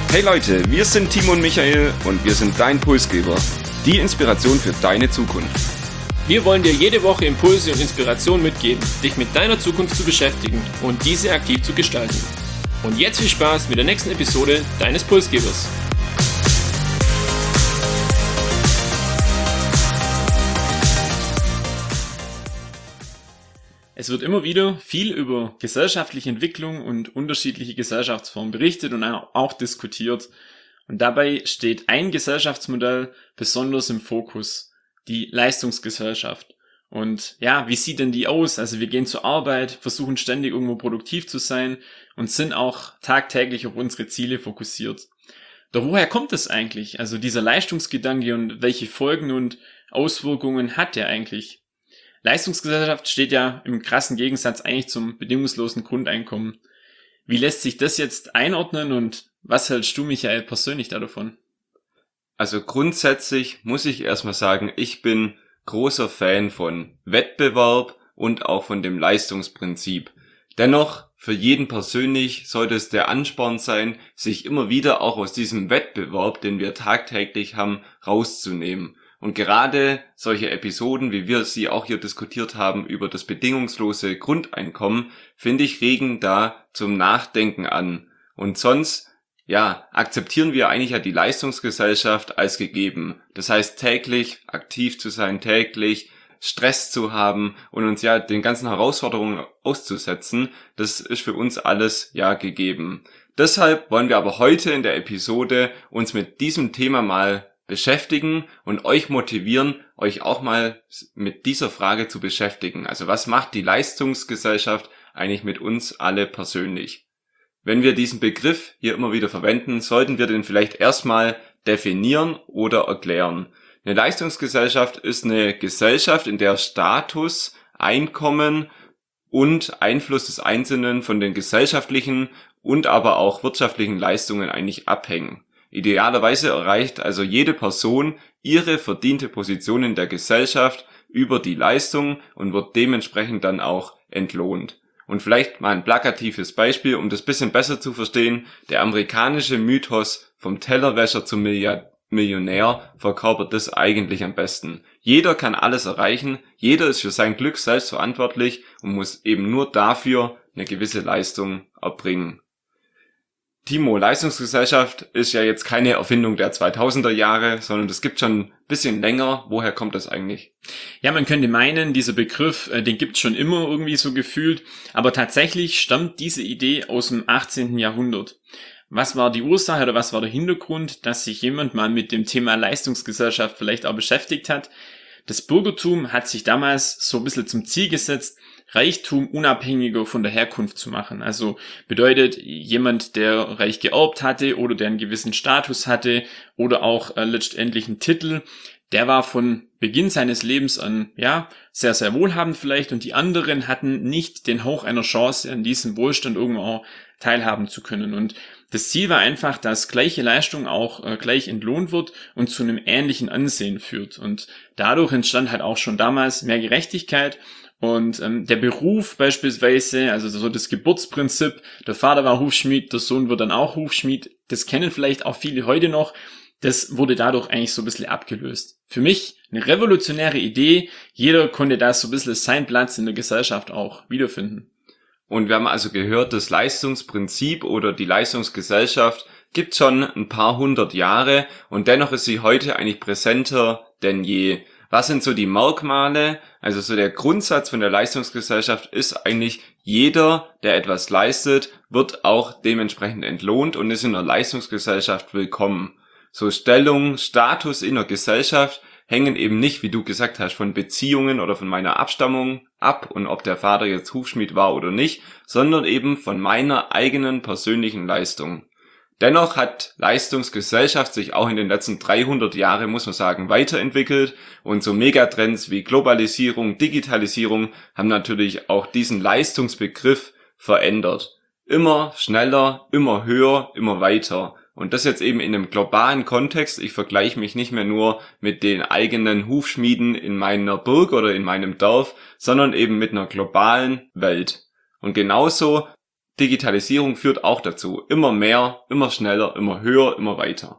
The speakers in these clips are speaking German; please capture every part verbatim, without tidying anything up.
Hey Leute, wir sind Timo und Michael und wir sind dein Pulsgeber. Die Inspiration für deine Zukunft. Wir wollen dir jede Woche Impulse und Inspiration mitgeben, dich mit deiner Zukunft zu beschäftigen und diese aktiv zu gestalten. Und jetzt viel Spaß mit der nächsten Episode deines Pulsgebers. Es wird immer wieder viel über gesellschaftliche Entwicklung und unterschiedliche Gesellschaftsformen berichtet und auch diskutiert. Und dabei steht ein Gesellschaftsmodell besonders im Fokus, die Leistungsgesellschaft. Und ja, wie sieht denn die aus? Also wir gehen zur Arbeit, versuchen ständig irgendwo produktiv zu sein und sind auch tagtäglich auf unsere Ziele fokussiert. Doch woher kommt das eigentlich? Also dieser Leistungsgedanke und welche Folgen und Auswirkungen hat der eigentlich? Leistungsgesellschaft steht ja im krassen Gegensatz eigentlich zum bedingungslosen Grundeinkommen. Wie lässt sich das jetzt einordnen und was hältst du, Michael, persönlich da davon? Also grundsätzlich muss ich erstmal sagen, ich bin großer Fan von Wettbewerb und auch von dem Leistungsprinzip. Dennoch, für jeden persönlich sollte es der Ansporn sein, sich immer wieder auch aus diesem Wettbewerb, den wir tagtäglich haben, rauszunehmen. Und gerade solche Episoden, wie wir sie auch hier diskutiert haben, über das bedingungslose Grundeinkommen, finde ich, regen da zum Nachdenken an. Und sonst, ja, akzeptieren wir eigentlich ja die Leistungsgesellschaft als gegeben. Das heißt, täglich aktiv zu sein, täglich Stress zu haben und uns ja den ganzen Herausforderungen auszusetzen, das ist für uns alles ja gegeben. Deshalb wollen wir aber heute in der Episode uns mit diesem Thema mal beschäftigen und euch motivieren, euch auch mal mit dieser Frage zu beschäftigen. Also was macht die Leistungsgesellschaft eigentlich mit uns alle persönlich? Wenn wir diesen Begriff hier immer wieder verwenden, sollten wir den vielleicht erstmal definieren oder erklären. Eine Leistungsgesellschaft ist eine Gesellschaft, in der Status, Einkommen und Einfluss des Einzelnen von den gesellschaftlichen und aber auch wirtschaftlichen Leistungen eigentlich abhängen. Idealerweise erreicht also jede Person ihre verdiente Position in der Gesellschaft über die Leistung und wird dementsprechend dann auch entlohnt. Und vielleicht mal ein plakatives Beispiel, um das bisschen besser zu verstehen. Der amerikanische Mythos vom Tellerwäscher zum Millionär verkörpert das eigentlich am besten. Jeder kann alles erreichen, jeder ist für sein Glück selbst verantwortlich und muss eben nur dafür eine gewisse Leistung erbringen. Timo, Leistungsgesellschaft ist ja jetzt keine Erfindung der zweitausender Jahre, sondern das gibt schon ein bisschen länger. Woher kommt das eigentlich? Ja, man könnte meinen, dieser Begriff, äh, den gibt's schon immer irgendwie so gefühlt, aber tatsächlich stammt diese Idee aus dem achtzehnten Jahrhundert. Was war die Ursache oder was war der Hintergrund, dass sich jemand mal mit dem Thema Leistungsgesellschaft vielleicht auch beschäftigt hat? Das Bürgertum hat sich damals so ein bisschen zum Ziel gesetzt, Reichtum unabhängiger von der Herkunft zu machen. Also bedeutet, jemand, der reich geerbt hatte oder der einen gewissen Status hatte oder auch äh, letztendlich einen Titel, der war von Beginn seines Lebens an, ja, sehr, sehr wohlhabend vielleicht, und die anderen hatten nicht den Hauch einer Chance, an diesem Wohlstand irgendwo auch teilhaben zu können. Und das Ziel war einfach, dass gleiche Leistung auch äh, gleich entlohnt wird und zu einem ähnlichen Ansehen führt. Und dadurch entstand halt auch schon damals mehr Gerechtigkeit. Und ähm, der Beruf beispielsweise, also so das Geburtsprinzip, der Vater war Hufschmied, der Sohn wird dann auch Hufschmied, das kennen vielleicht auch viele heute noch, das wurde dadurch eigentlich so ein bisschen abgelöst. Für mich eine revolutionäre Idee, jeder konnte da so ein bisschen seinen Platz in der Gesellschaft auch wiederfinden. Und wir haben also gehört, das Leistungsprinzip oder die Leistungsgesellschaft gibt schon ein paar hundert Jahre und dennoch ist sie heute eigentlich präsenter denn je. Was sind so die Merkmale? Also so der Grundsatz von der Leistungsgesellschaft ist eigentlich, jeder, der etwas leistet, wird auch dementsprechend entlohnt und ist in der Leistungsgesellschaft willkommen. So Stellung, Status in der Gesellschaft hängen eben nicht, wie du gesagt hast, von Beziehungen oder von meiner Abstammung ab und ob der Vater jetzt Hufschmied war oder nicht, sondern eben von meiner eigenen persönlichen Leistung. Dennoch hat Leistungsgesellschaft sich auch in den letzten dreihundert Jahren, muss man sagen, weiterentwickelt und so Megatrends wie Globalisierung, Digitalisierung haben natürlich auch diesen Leistungsbegriff verändert. Immer schneller, immer höher, immer weiter. Und das jetzt eben in einem globalen Kontext. Ich vergleiche mich nicht mehr nur mit den eigenen Hufschmieden in meiner Burg oder in meinem Dorf, sondern eben mit einer globalen Welt. Und genauso Digitalisierung führt auch dazu. Immer mehr, immer schneller, immer höher, immer weiter.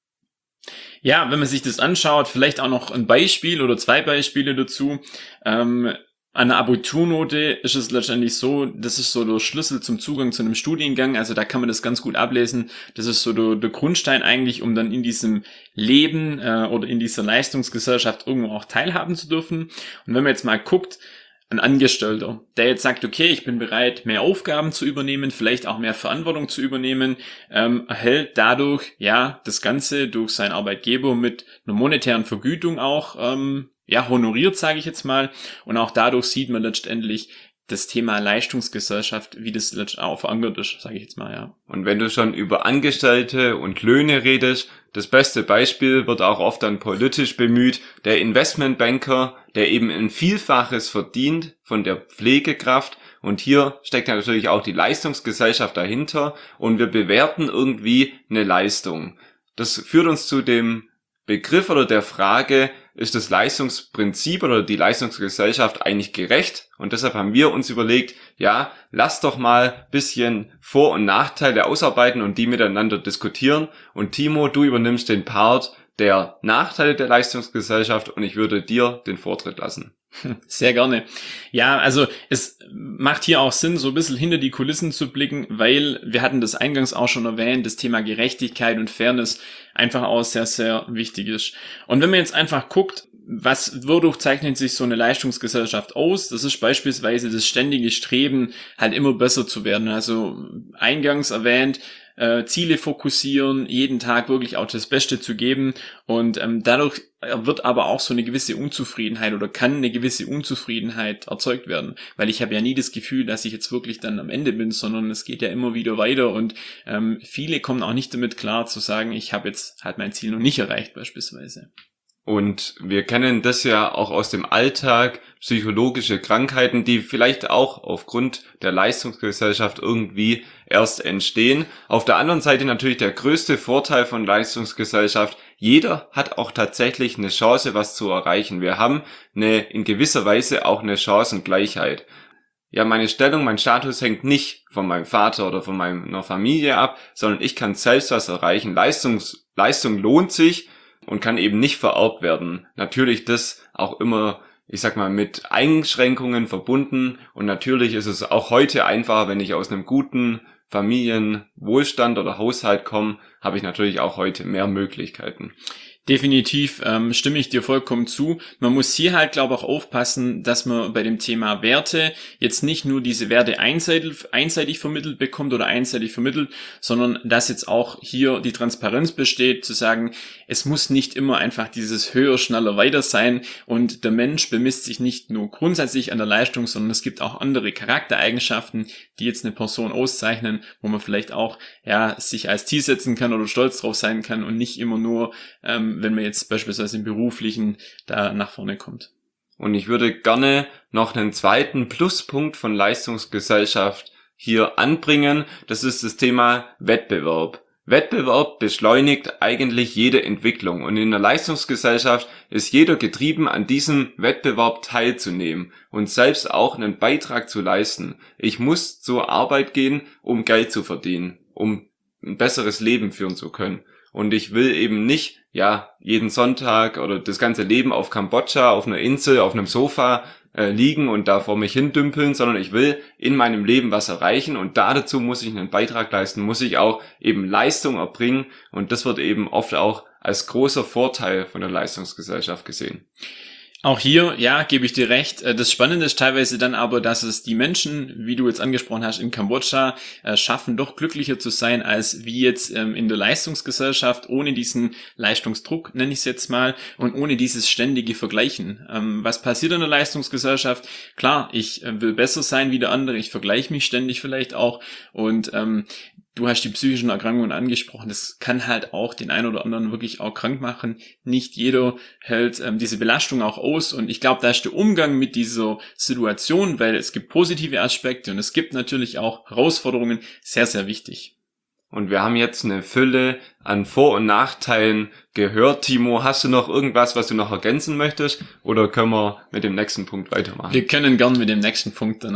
Ja, wenn man sich das anschaut, vielleicht auch noch ein Beispiel oder zwei Beispiele dazu. Ähm, an der Abiturnote ist es letztendlich so, das ist so der Schlüssel zum Zugang zu einem Studiengang, also da kann man das ganz gut ablesen. Das ist so der, der Grundstein eigentlich, um dann in diesem Leben äh, oder in dieser Leistungsgesellschaft irgendwo auch teilhaben zu dürfen. Und wenn man jetzt mal guckt, ein Angestellter, der jetzt sagt, okay, ich bin bereit, mehr Aufgaben zu übernehmen, vielleicht auch mehr Verantwortung zu übernehmen, ähm, erhält dadurch ja das Ganze durch seinen Arbeitgeber mit einer monetären Vergütung auch ähm, ja honoriert, sage ich jetzt mal. Und auch dadurch sieht man letztendlich das Thema Leistungsgesellschaft, wie das letztendlich auch verankert ist, sage ich jetzt mal, ja. Und wenn du schon über Angestellte und Löhne redest, das beste Beispiel wird auch oft dann politisch bemüht, der Investmentbanker, der eben ein Vielfaches verdient von der Pflegekraft. Und hier steckt natürlich auch die Leistungsgesellschaft dahinter und wir bewerten irgendwie eine Leistung. Das führt uns zu dem Begriff oder der Frage, ist das Leistungsprinzip oder die Leistungsgesellschaft eigentlich gerecht? Und deshalb haben wir uns überlegt, ja, lass doch mal ein bisschen Vor- und Nachteile ausarbeiten und die miteinander diskutieren. Und Timo, du übernimmst den Part der Nachteile der Leistungsgesellschaft und ich würde dir den Vortritt lassen. Sehr gerne. Ja, also es macht hier auch Sinn, so ein bisschen hinter die Kulissen zu blicken, weil wir hatten das eingangs auch schon erwähnt, das Thema Gerechtigkeit und Fairness einfach auch sehr, sehr wichtig ist. Und wenn man jetzt einfach guckt, was, wodurch zeichnet sich so eine Leistungsgesellschaft aus? Das ist beispielsweise das ständige Streben, halt immer besser zu werden. Also eingangs erwähnt, äh, Ziele fokussieren, jeden Tag wirklich auch das Beste zu geben und ähm, dadurch wird aber auch so eine gewisse Unzufriedenheit oder kann eine gewisse Unzufriedenheit erzeugt werden, weil ich habe ja nie das Gefühl, dass ich jetzt wirklich dann am Ende bin, sondern es geht ja immer wieder weiter und ähm, viele kommen auch nicht damit klar zu sagen, ich habe jetzt halt mein Ziel noch nicht erreicht beispielsweise. Und wir kennen das ja auch aus dem Alltag, psychologische Krankheiten, die vielleicht auch aufgrund der Leistungsgesellschaft irgendwie erst entstehen. Auf der anderen Seite natürlich der größte Vorteil von Leistungsgesellschaft, jeder hat auch tatsächlich eine Chance, was zu erreichen. Wir haben eine in gewisser Weise auch eine Chancengleichheit. Ja, meine Stellung, mein Status hängt nicht von meinem Vater oder von meiner Familie ab, sondern ich kann selbst was erreichen. Leistungs, Leistung lohnt sich und kann eben nicht vererbt werden. Natürlich das auch immer, ich sag mal, mit Einschränkungen verbunden und natürlich ist es auch heute einfacher, wenn ich aus einem guten Familienwohlstand oder Haushalt komme, habe ich natürlich auch heute mehr Möglichkeiten. Definitiv ähm, stimme ich dir vollkommen zu. Man muss hier halt, glaube ich, auch aufpassen, dass man bei dem Thema Werte jetzt nicht nur diese Werte einseitig, einseitig vermittelt bekommt oder einseitig vermittelt, sondern dass jetzt auch hier die Transparenz besteht, zu sagen, es muss nicht immer einfach dieses höher, schneller, weiter sein und der Mensch bemisst sich nicht nur grundsätzlich an der Leistung, sondern es gibt auch andere Charaktereigenschaften, die jetzt eine Person auszeichnen, wo man vielleicht auch ja sich als Ziel setzen kann oder stolz drauf sein kann und nicht immer nur ähm, wenn man jetzt beispielsweise im Beruflichen da nach vorne kommt. Und ich würde gerne noch einen zweiten Pluspunkt von Leistungsgesellschaft hier anbringen. Das ist das Thema Wettbewerb. Wettbewerb beschleunigt eigentlich jede Entwicklung und in der Leistungsgesellschaft ist jeder getrieben, an diesem Wettbewerb teilzunehmen und selbst auch einen Beitrag zu leisten. Ich muss zur Arbeit gehen, um Geld zu verdienen, um ein besseres Leben führen zu können. Und ich will eben nicht, ja, jeden Sonntag oder das ganze Leben auf Kambodscha, auf einer Insel, auf einem Sofa äh, liegen und da vor mich hindümpeln, sondern ich will in meinem Leben was erreichen und dazu muss ich einen Beitrag leisten, muss ich auch eben Leistung erbringen und das wird eben oft auch als großer Vorteil von der Leistungsgesellschaft gesehen. Auch hier, ja, gebe ich dir recht. Das Spannende ist teilweise dann aber, dass es die Menschen, wie du jetzt angesprochen hast, in Kambodscha äh, schaffen, doch glücklicher zu sein, als wie jetzt ähm, in der Leistungsgesellschaft, ohne diesen Leistungsdruck, nenne ich es jetzt mal, und ohne dieses ständige Vergleichen. Ähm, was passiert in der Leistungsgesellschaft? Klar, ich äh, will besser sein wie der andere, ich vergleiche mich ständig vielleicht auch und ähm, du hast die psychischen Erkrankungen angesprochen. Das kann halt auch den einen oder anderen wirklich auch krank machen. Nicht jeder hält ähm, diese Belastung auch aus. Und ich glaube, da ist der Umgang mit dieser Situation, weil es gibt positive Aspekte und es gibt natürlich auch Herausforderungen, sehr, sehr wichtig. Und wir haben jetzt eine Fülle an Vor- und Nachteilen gehört. Timo, hast du noch irgendwas, was du noch ergänzen möchtest? Oder können wir mit dem nächsten Punkt weitermachen? Wir können gern mit dem nächsten Punkt dann auch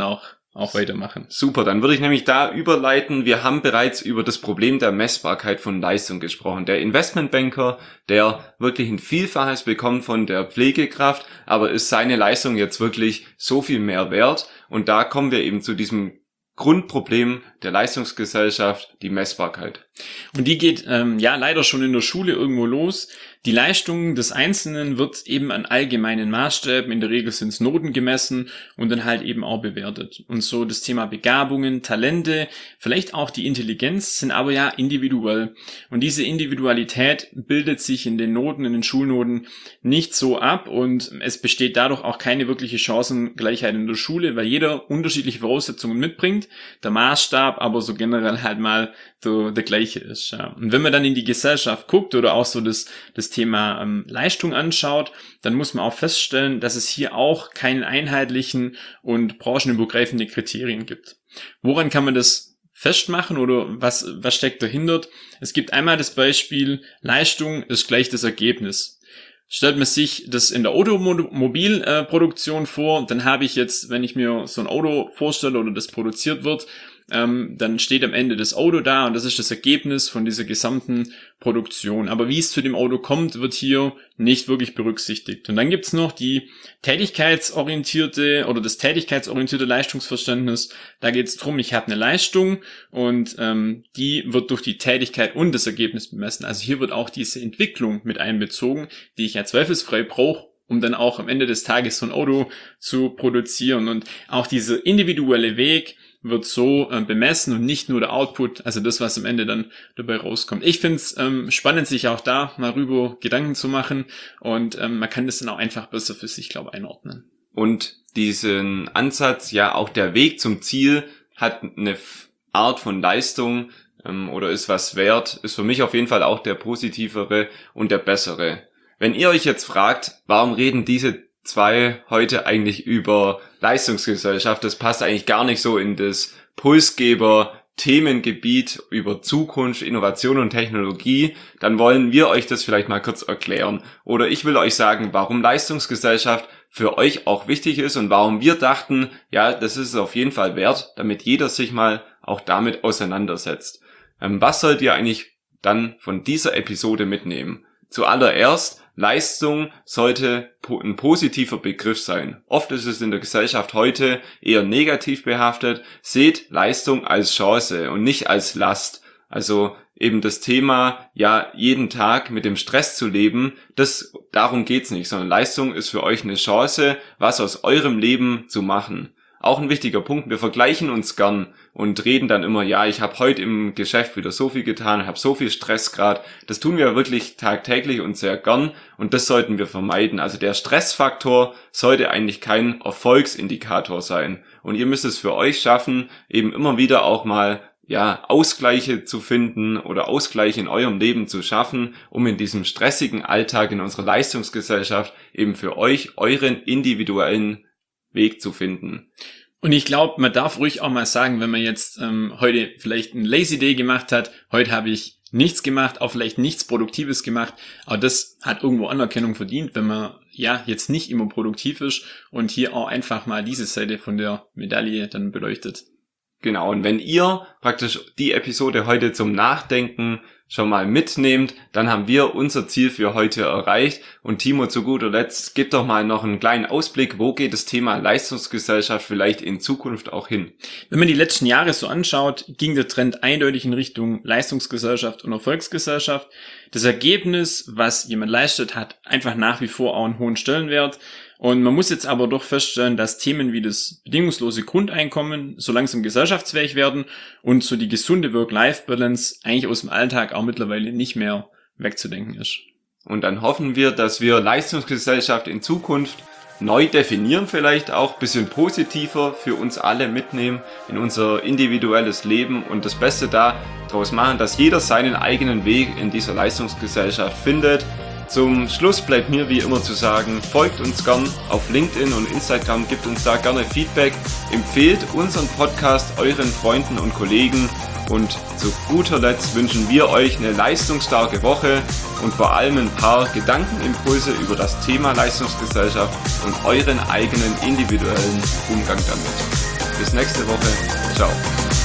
auch weitermachen. Super, dann würde ich nämlich da überleiten. Wir haben bereits über das Problem der Messbarkeit von Leistung gesprochen. Der Investmentbanker, der wirklich ein Vielfaches bekommt von der Pflegekraft, aber ist seine Leistung jetzt wirklich so viel mehr wert? Und da kommen wir eben zu diesem Grundproblem der Leistungsgesellschaft, die Messbarkeit. Und die geht ähm, ja leider schon in der Schule irgendwo los. Die Leistung des Einzelnen wird eben an allgemeinen Maßstäben, in der Regel sind es Noten gemessen und dann halt eben auch bewertet. Und so das Thema Begabungen, Talente, vielleicht auch die Intelligenz sind aber ja individuell. Und diese Individualität bildet sich in den Noten, in den Schulnoten nicht so ab und es besteht dadurch auch keine wirkliche Chancengleichheit in der Schule, weil jeder unterschiedliche Voraussetzungen mitbringt, der Maßstab aber so generell halt mal so der gleiche ist. Ja. Und wenn man dann in die Gesellschaft guckt oder auch so das, das Thema ähm, Leistung anschaut, dann muss man auch feststellen, dass es hier auch keinen einheitlichen und branchenübergreifende Kriterien gibt. Woran kann man das festmachen oder was, was steckt dahinter? Es gibt einmal das Beispiel, Leistung ist gleich das Ergebnis. Stellt man sich das in der Automobilproduktion vor, dann habe ich jetzt, wenn ich mir so ein Auto vorstelle oder das produziert wird, ähm, dann steht am Ende das Auto da und das ist das Ergebnis von dieser gesamten Produktion. Aber wie es zu dem Auto kommt, wird hier nicht wirklich berücksichtigt. Und dann gibt's noch die tätigkeitsorientierte oder das tätigkeitsorientierte Leistungsverständnis. Da geht's drum, ich habe eine Leistung und ähm, die wird durch die Tätigkeit und das Ergebnis bemessen. Also hier wird auch diese Entwicklung mit einbezogen, die ich ja zweifelsfrei brauche, um dann auch am Ende des Tages so ein Auto zu produzieren. Und auch dieser individuelle Weg wird so äh, bemessen und nicht nur der Output, also das, was am Ende dann dabei rauskommt. Ich finde es ähm, spannend, sich auch da mal rüber Gedanken zu machen und ähm, man kann das dann auch einfach besser für sich, glaube ich, einordnen. Und diesen Ansatz, ja auch der Weg zum Ziel hat eine Art von Leistung ähm, oder ist was wert, ist für mich auf jeden Fall auch der positivere und der bessere. Wenn ihr euch jetzt fragt, warum reden diese zwei heute eigentlich über Leistungsgesellschaft, das passt eigentlich gar nicht so in das Pulsgeber-Themengebiet über Zukunft, Innovation und Technologie, dann wollen wir euch das vielleicht mal kurz erklären. Oder ich will euch sagen, warum Leistungsgesellschaft für euch auch wichtig ist und warum wir dachten, ja, das ist es auf jeden Fall wert, damit jeder sich mal auch damit auseinandersetzt. Ähm, was sollt ihr eigentlich dann von dieser Episode mitnehmen? Zuallererst, Leistung sollte ein positiver Begriff sein. Oft ist es in der Gesellschaft heute eher negativ behaftet. Seht Leistung als Chance und nicht als Last. Also eben das Thema, ja, jeden Tag mit dem Stress zu leben, das, darum geht's nicht, sondern Leistung ist für euch eine Chance, was aus eurem Leben zu machen. Auch ein wichtiger Punkt, wir vergleichen uns gern und reden dann immer, ja, ich habe heute im Geschäft wieder so viel getan, habe so viel Stress gerade. Das tun wir wirklich tagtäglich und sehr gern und das sollten wir vermeiden. Also der Stressfaktor sollte eigentlich kein Erfolgsindikator sein. Und ihr müsst es für euch schaffen, eben immer wieder auch mal ja Ausgleiche zu finden oder Ausgleiche in eurem Leben zu schaffen, um in diesem stressigen Alltag in unserer Leistungsgesellschaft eben für euch euren individuellen Weg zu finden. Und ich glaube, man darf ruhig auch mal sagen, wenn man jetzt ähm, heute vielleicht einen Lazy Day gemacht hat, heute habe ich nichts gemacht, auch vielleicht nichts Produktives gemacht, aber das hat irgendwo Anerkennung verdient, wenn man ja jetzt nicht immer produktiv ist und hier auch einfach mal diese Seite von der Medaille dann beleuchtet. Genau, und wenn ihr praktisch die Episode heute zum Nachdenken schon mal mitnehmt, dann haben wir unser Ziel für heute erreicht. Und Timo, zu guter Letzt, gib doch mal noch einen kleinen Ausblick, wo geht das Thema Leistungsgesellschaft vielleicht in Zukunft auch hin? Wenn man die letzten Jahre so anschaut, ging der Trend eindeutig in Richtung Leistungsgesellschaft und Erfolgsgesellschaft. Das Ergebnis, was jemand leistet, hat einfach nach wie vor auch einen hohen Stellenwert. Und man muss jetzt aber doch feststellen, dass Themen wie das bedingungslose Grundeinkommen so langsam gesellschaftsfähig werden und so die gesunde Work-Life-Balance eigentlich aus dem Alltag auch mittlerweile nicht mehr wegzudenken ist. Und dann hoffen wir, dass wir Leistungsgesellschaft in Zukunft neu definieren, vielleicht auch ein bisschen positiver für uns alle mitnehmen in unser individuelles Leben und das Beste daraus machen, dass jeder seinen eigenen Weg in dieser Leistungsgesellschaft findet. Zum Schluss bleibt mir wie immer zu sagen, folgt uns gern auf LinkedIn und Instagram, gebt uns da gerne Feedback, empfehlt unseren Podcast euren Freunden und Kollegen und zu guter Letzt wünschen wir euch eine leistungsstarke Woche und vor allem ein paar Gedankenimpulse über das Thema Leistungsgesellschaft und euren eigenen individuellen Umgang damit. bis nächste Woche. Ciao.